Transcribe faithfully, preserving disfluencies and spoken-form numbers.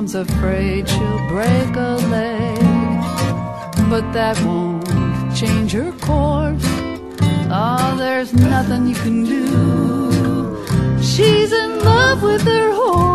Mom's afraid she'll break a leg, but that won't change her course. Oh, there's nothing you can do. She's in love with her horse.